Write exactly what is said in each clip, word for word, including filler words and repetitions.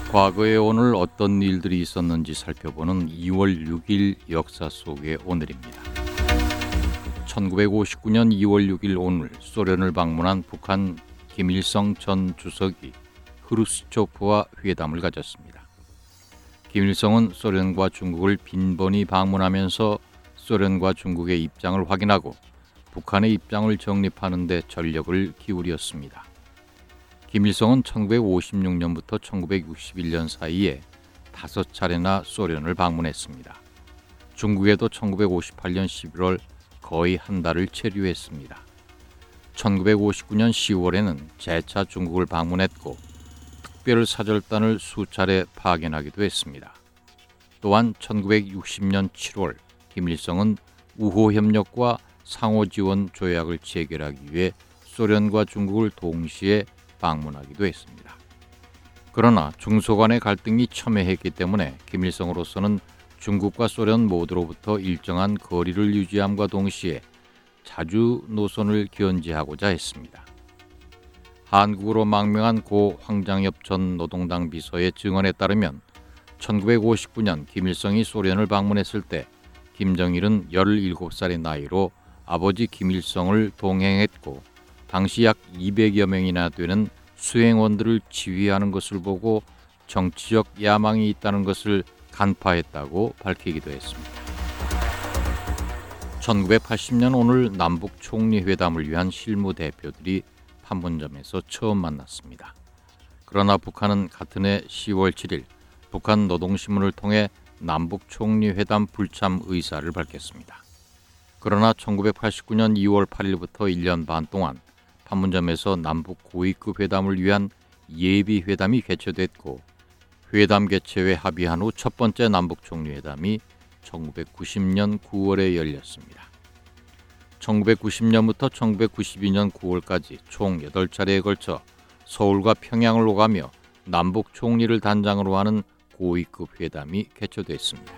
과거에 오늘 어떤 일들이 있었는지 살펴보는 이월 육일 역사 속의 오늘입니다. 천구백오십구 년 이월 육일 오늘 소련을 방문한 북한 김일성 전 주석이 흐루스초프와 회담을 가졌습니다. 김일성은 소련과 중국을 빈번히 방문하면서 소련과 중국의 입장을 확인하고 북한의 입장을 정립하는 데 전력을 기울였습니다. 김일성은 천구백오십육 년부터 천구백육십일 년 사이에 다섯 차례나 소련을 방문했습니다. 중국에도 천구백오십팔 년 십일월 거의 한 달을 체류했습니다. 천구백오십구 년 시월에는 재차 중국을 방문했고 특별사절단을 수차례 파견하기도 했습니다. 또한 천구백육십 년 칠월 김일성은 우호협력과 상호지원 조약을 체결하기 위해 소련과 중국을 동시에 방문하기도 했습니다. 그러나 중소 간의 갈등이 첨예했기 때문에 김일성으로서는 중국과 소련 모두로부터 일정한 거리를 유지함과 동시에 자주 노선을 견제하고자 했습니다. 한국으로 망명한 고 황장엽 전 노동당 비서의 증언에 따르면 천구백오십구 년 김일성이 소련을 방문했을 때 김정일은 열일곱 살의 나이로 아버지 김일성을 동행했고 당시 약 이백여 명이나 되는 수행원들을 지휘하는 것을 보고 정치적 야망이 있다는 것을 간파했다고 밝히기도 했습니다. 천구백팔십 년 오늘 남북 총리 회담을 위한 실무 대표들이 판문점에서 처음 만났습니다. 그러나 북한은 같은 해 시월 칠일 북한 노동신문을 통해 남북 총리 회담 불참 의사를 밝혔습니다. 그러나 천구백팔십구 년 이월 팔일부터 일 년 반 동안 판문점에서 남북 고위급 회담을 위한 예비 회담이 개최됐고 회담 개최에 합의한 후 첫 번째 남북 총리 회담이 천구백구십 년 구월에 열렸습니다. 천구백구십 년부터 천구백구십이 년 구월까지 총 여덟 차례에 걸쳐 서울과 평양을 오가며 남북 총리를 단장으로 하는 고위급 회담이 개최됐습니다.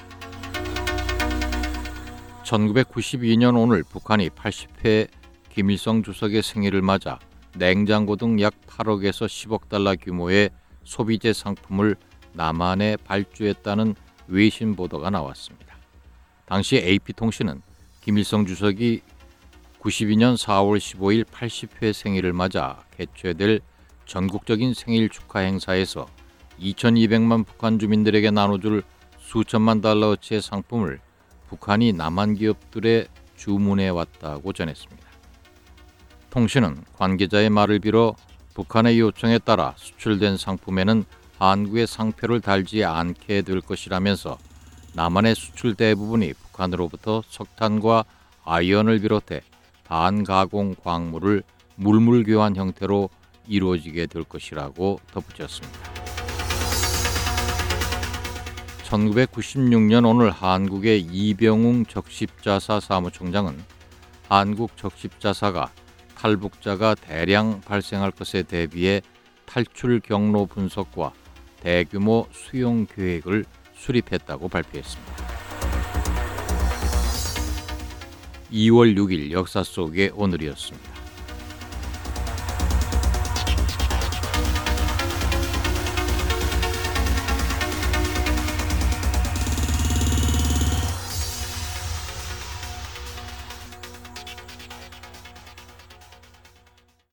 천구백구십이 년 오늘 북한이 팔십 회 김일성 주석의 생일을 맞아 냉장고 등 약 팔억에서 십억 달러 규모의 소비재 상품을 남한에 발주했다는 외신 보도가 나왔습니다. 당시 에이피통신은 김일성 주석이 구십이 년 사월 십오일 팔십 회 생일을 맞아 개최될 전국적인 생일 축하 행사에서 이천이백만 북한 주민들에게 나눠줄 수천만 달러어치의 상품을 북한이 남한 기업들에 주문해 왔다고 전했습니다. 통신은 관계자의 말을 빌어 북한의 요청에 따라 수출된 상품에는 한국의 상표를 달지 않게 될 것이라면서 남한의 수출 대부분이 북한으로부터 석탄과 아이언을 비롯해 반가공 광물을 물물 교환 형태로 이루어지게 될 것이라고 덧붙였습니다. 천구백구십육 년 오늘 한국의 이병웅 적십자사 사무총장은 한국 적십자사가 탈북자가 대량 발생할 것에 대비해 탈출 경로 분석과 대규모 수용 계획을 수립했다고 발표했습니다. 이월 육일 역사 속의 오늘이었습니다.